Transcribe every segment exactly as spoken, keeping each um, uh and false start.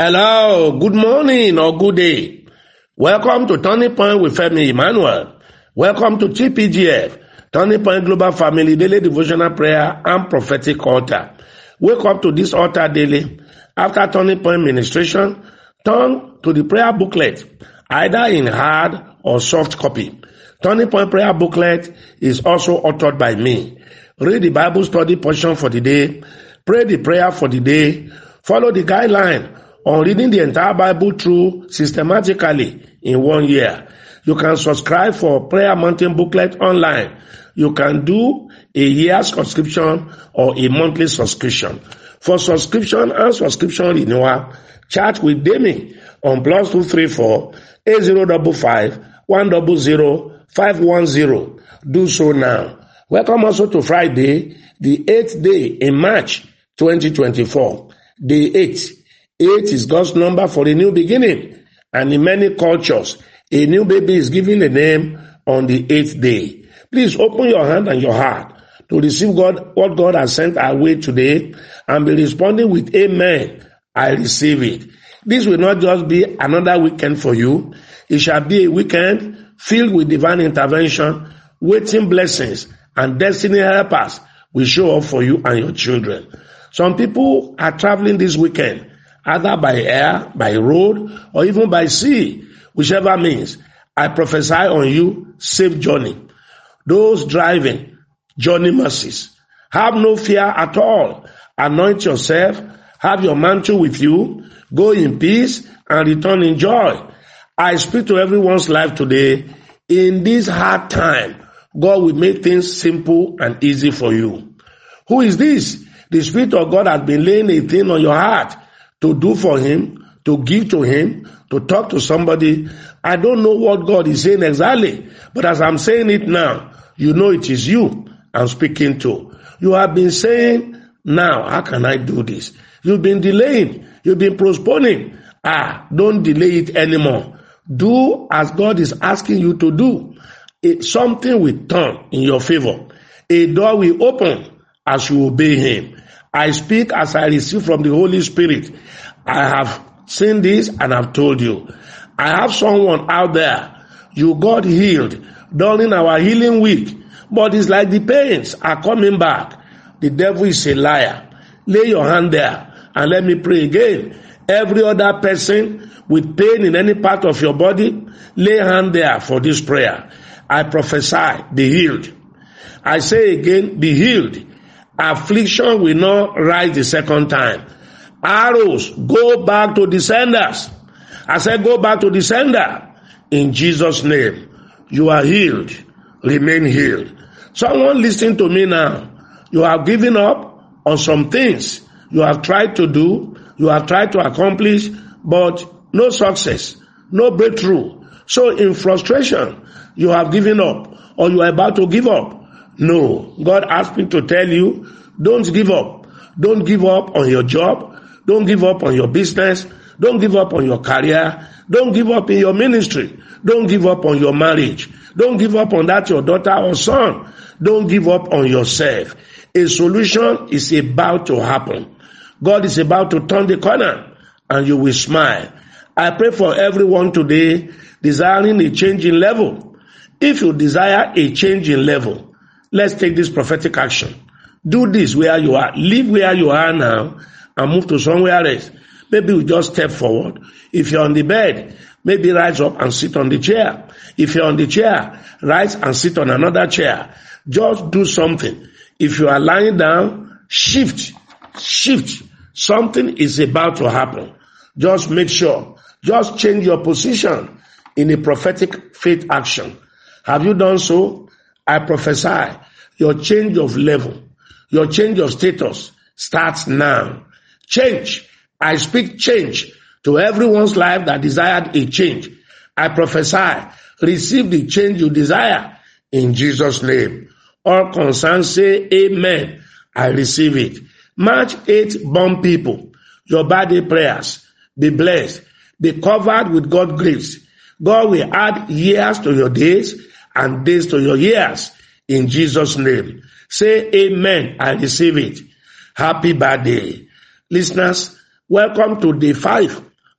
Hello, good morning or good day. Welcome to Turning Point with Femi Emmanuel. Welcome to T P G F, Turning Point Global Family Daily Devotional Prayer and Prophetic Altar. Wake up to this altar daily. After Turning Point ministration, turn to the prayer booklet, either in hard or soft copy. Turning Point prayer booklet is also authored by me. Read the Bible study portion for the day. Pray the prayer for the day. Follow the guideline on reading the entire Bible through systematically in one year. You can subscribe for Prayer Mountain booklet online. You can do a year subscription or a monthly subscription. For subscription and subscription renewal, chat with Demi on plus two three four eight zero five five one zero zero five one zero. Do so now. Welcome also to Friday, the eighth day in March twenty twenty-four. Day eight. Eight is God's number for a new beginning. And in many cultures, a new baby is given a name on the eighth day. Please open your hand and your heart to receive God, what God has sent our way today, and be responding with amen. I receive it. This will not just be another weekend for you. It shall be a weekend filled with divine intervention, waiting blessings, and destiny helpers will show up for you and your children. Some people are traveling this weekend, either by air, by road, or even by sea, whichever means. I prophesy on you, safe journey. Those driving, journey mercies. Have no fear at all. Anoint yourself, have your mantle with you, go in peace, and return in joy. I speak to everyone's life today. In this hard time, God will make things simple and easy for you. Who is this? The Spirit of God has been laying a thing on your heart to do for Him, to give to Him, to talk to somebody. I don't know what God is saying exactly, but as I'm saying it now, you know it is you I'm speaking to. You have been saying, now, how can I do this? You've been delaying. You've been postponing. Ah, don't delay it anymore. Do as God is asking you to do. It, something will turn in your favor. A door will open as you obey Him. I speak as I receive from the Holy Spirit. I have seen this and I've told you. I have someone out there. You got healed during our healing week, but it's like the pains are coming back. The devil is a liar. Lay your hand there and let me pray again. Every other person with pain in any part of your body, lay hand there for this prayer. I prophesy, be healed. I say again, be healed. Affliction will not rise the second time. Arrows, go back to the senders. I said, go back to the sender. In Jesus' name, you are healed. Remain healed. Someone listening to me now, you have given up on some things you have tried to do, you have tried to accomplish, but no success, no breakthrough. So in frustration, you have given up, or you are about to give up. No, God asked me to tell you, don't give up. Don't give up on your job. Don't give up on your business. Don't give up on your career. Don't give up in your ministry. Don't give up on your marriage. Don't give up on that your daughter or son. Don't give up on yourself. A solution is about to happen. God is about to turn the corner and you will smile. I pray for everyone today desiring a change in level. If you desire a change in level, let's take this prophetic action. Do this where you are. Leave where you are now and move to somewhere else. Maybe you just step forward. If you're on the bed, maybe rise up and sit on the chair. If you're on the chair, rise and sit on another chair. Just do something. If you are lying down, shift, shift. Something is about to happen. Just make sure. Just change your position in a prophetic faith action. Have you done so? I prophesy your change of level, your change of status starts now. Change. I speak change to everyone's life that desired a change. I prophesy, receive the change you desire in Jesus' name. All concerned say amen. I receive it. March eighth, born people, your birthday prayers, be blessed, be covered with God's grace. God will add years to your days and days to your years in Jesus' name. Say amen. I receive it. Happy birthday. Listeners, welcome to day five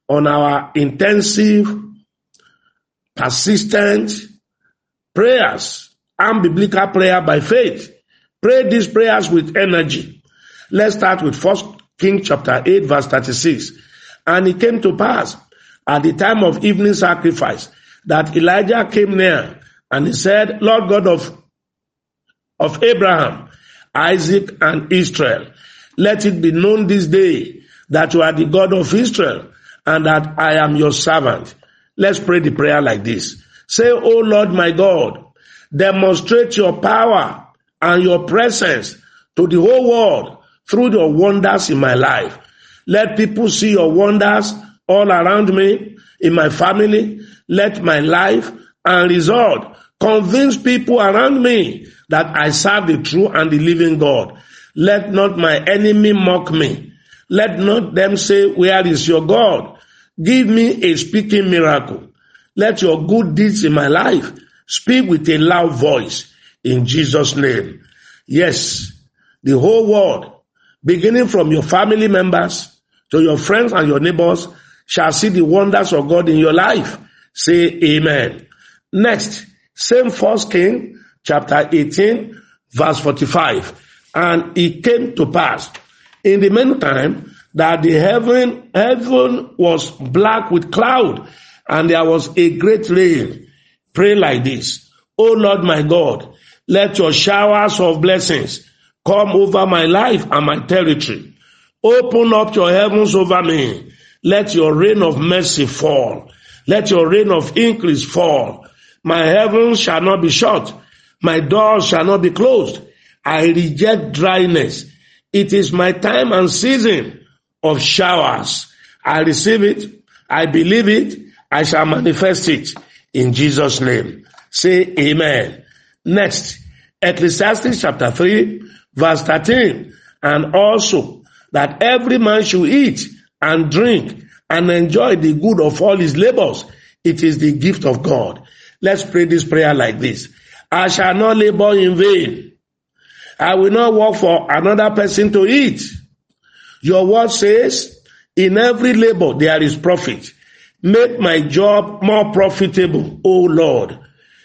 on our intensive, persistent prayers and biblical prayer by faith. Pray these prayers with energy. Let's start with First Kings chapter eight, verse thirty-six. And it came to pass at the time of evening sacrifice that Elijah came near, and he said, Lord God of, of Abraham, Isaac, and Israel, let it be known this day that you are the God of Israel, and that I am your servant. Let's pray the prayer like this. Say, O Lord my God, demonstrate your power and your presence to the whole world through your wonders in my life. Let people see your wonders all around me, in my family. Let my life and result convince people around me that I serve the true and the living God. Let not my enemy mock me. Let not them say, where is your God? Give me a speaking miracle. Let your good deeds in my life speak with a loud voice in Jesus' name. Yes, the whole world, beginning from your family members to your friends and your neighbors, shall see the wonders of God in your life. Say amen. Next, same First King chapter eighteen, verse forty-five. And it came to pass in the meantime that the heaven, heaven was black with cloud, and there was a great rain. Pray like this. O Lord my God, let your showers of blessings come over my life and my territory. Open up your heavens over me. Let your rain of mercy fall. Let your rain of increase fall. My heavens shall not be shut. My doors shall not be closed. I reject dryness. It is my time and season of showers. I receive it. I believe it. I shall manifest it in Jesus' name. Say amen. Next, Ecclesiastes chapter three, verse thirteen. And also that every man should eat and drink and enjoy the good of all his labors. It is the gift of God. Let's pray this prayer like this. I shall not labor in vain. I will not work for another person to eat. Your word says, in every labor there is profit. Make my job more profitable, O Lord.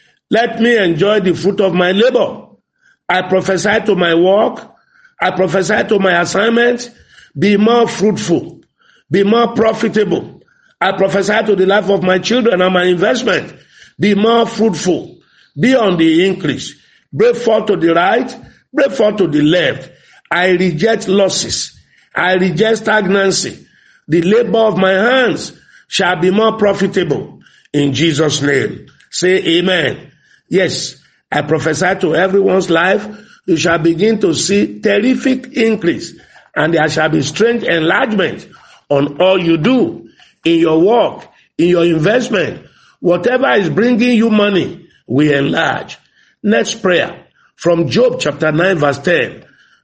Let me enjoy the fruit of my labor. I prophesy to my work. I prophesy to my assignment. Be more fruitful. Be more profitable. I prophesy to the life of my children and my investment. Be more fruitful. Be on the increase. Break forth to the right. Break forth to the left. I reject losses. I reject stagnancy. The labor of my hands shall be more profitable. In Jesus' name. Say amen. Yes, I prophesy to everyone's life. You shall begin to see terrific increase. And there shall be strange enlargement on all you do, in your work, in your investment. Whatever is bringing you money, we enlarge. Next prayer from Job chapter nine, verse ten.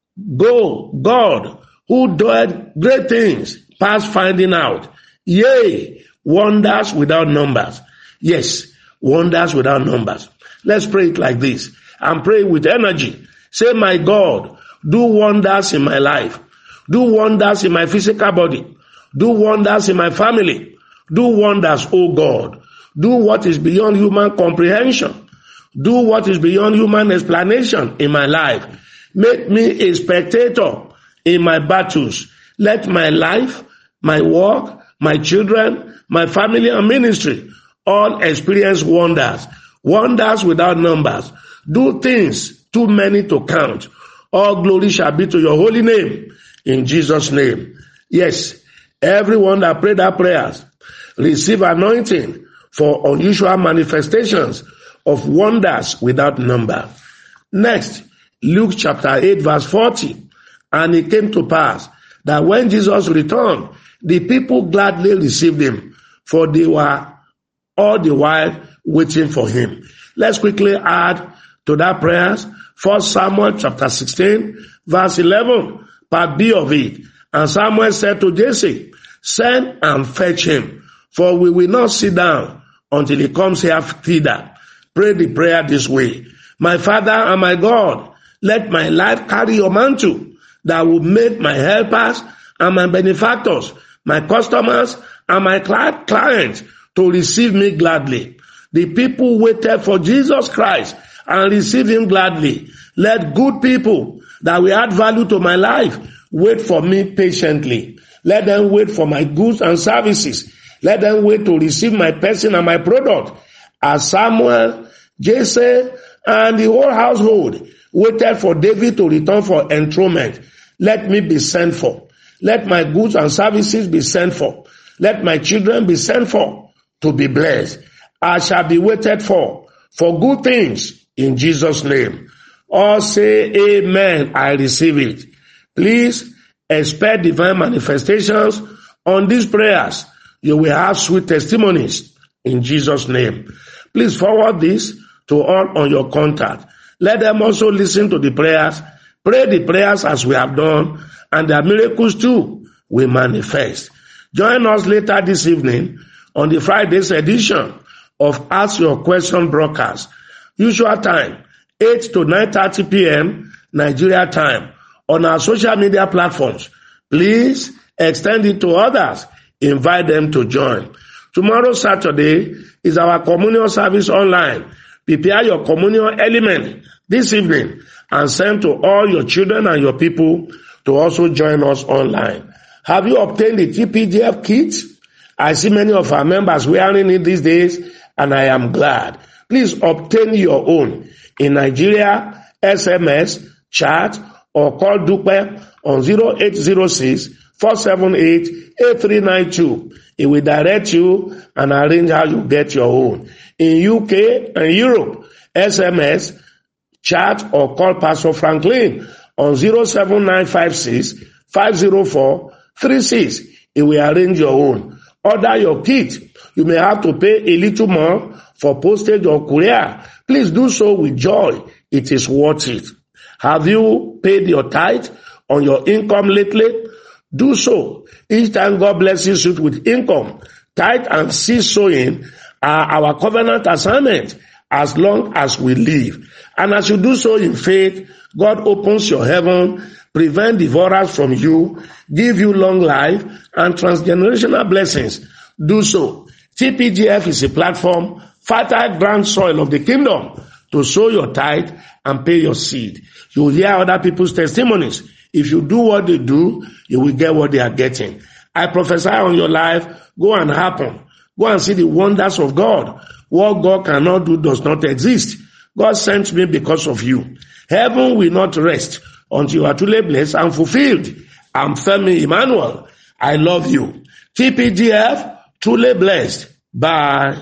Go, God, who doeth great things, past finding out. Yea, wonders without numbers. Yes, wonders without numbers. Let's pray it like this. And pray with energy. Say, my God, do wonders in my life. Do wonders in my physical body. Do wonders in my family. Do wonders, O God. Do what is beyond human comprehension. Do what is beyond human explanation in my life. Make me a spectator in my battles. Let my life, my work, my children, my family and ministry all experience wonders. Wonders without numbers. Do things too many to count. All glory shall be to your holy name. In Jesus' name. Yes, everyone that prayed that prayers receive anointing for unusual manifestations of wonders without number. Next, Luke chapter eight, verse forty. And it came to pass that when Jesus returned, the people gladly received him, for they were all the while waiting for him. Let's quickly add to that prayers. First Samuel chapter sixteen, verse eleven, part B of it. And Samuel said to Jesse, send and fetch him, for we will not sit down until he comes here thither. Pray the prayer this way. My Father and my God, let my life carry your mantle that will make my helpers and my benefactors, my customers and my cli- clients to receive me gladly. The people waited for Jesus Christ and received him gladly. Let good people that will add value to my life wait for me patiently. Let them wait for my goods and services. Let them wait to receive my person and my product. As Samuel, Jesse, and the whole household waited for David to return for enthronement, let me be sent for. Let my goods and services be sent for. Let my children be sent for to be blessed. I shall be waited for, for good things in Jesus' name. All say amen. I receive it. Please expect divine manifestations on these prayers. You will have sweet testimonies in Jesus' name. Please forward this to all on your contact. Let them also listen to the prayers. Pray the prayers as we have done, and their miracles too will manifest. Join us later this evening on the Friday's edition of Ask Your Question broadcast. Usual time, eight to nine thirty p.m. Nigeria time on our social media platforms. Please extend it to others. Invite them to join. Tomorrow, Saturday, is our communion service online. Prepare your communion element this evening and send to all your children and your people to also join us online. Have you obtained the T P G F kit? I see many of our members wearing it these days, and I am glad. Please obtain your own in Nigeria, S M S, chat, or call Dupe on zero eight zero six, four seven eight, eight three nine two. It will direct you and arrange how you get your own. In U K and Europe, S M S, chat, or call Pastor Franklin on zero seven nine five six, five zero four, three six. It will arrange your own. Order your kit. You may have to pay a little more for postage or courier. Please do so with joy. It is worth it. Have you paid your tithe on your income lately? Do so. Each time God blesses you with income, tithe and seed sowing are our covenant assignment as long as we live. And as you do so in faith, God opens your heaven, prevent devourers from you, give you long life and transgenerational blessings. Do so. T P G F is a platform, fertile ground soil of the kingdom, to sow your tithe and pay your seed. You will hear other people's testimonies. If you do what they do, you will get what they are getting. I prophesy on your life, go and happen. Go and see the wonders of God. What God cannot do does not exist. God sent me because of you. Heaven will not rest until you are truly blessed and fulfilled. I'm Femi Emmanuel. I love you. T P G F, truly blessed. Bye.